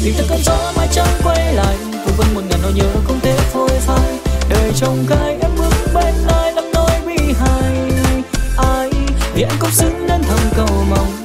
tìm theo cơn gió mãi chẳng quay lại, vương vấn một ngàn nỗi nhớ không thể phôi phai. Đời trông gai em bước bên ai lắm nỗi bi hài, ai vì anh cũng xứng nên thầm cầu mong